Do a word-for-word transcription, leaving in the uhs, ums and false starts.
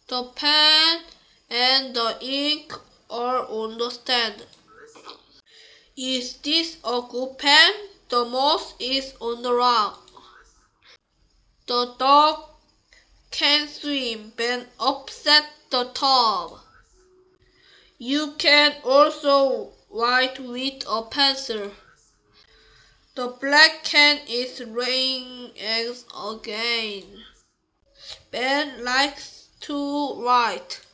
The pen and the ink are on the stand. Is this a good pen? The mouse is on the rock. The dog can swim but upset the tub. You can also write with a pencil. The black cat is laying eggs again. Ben likes to write.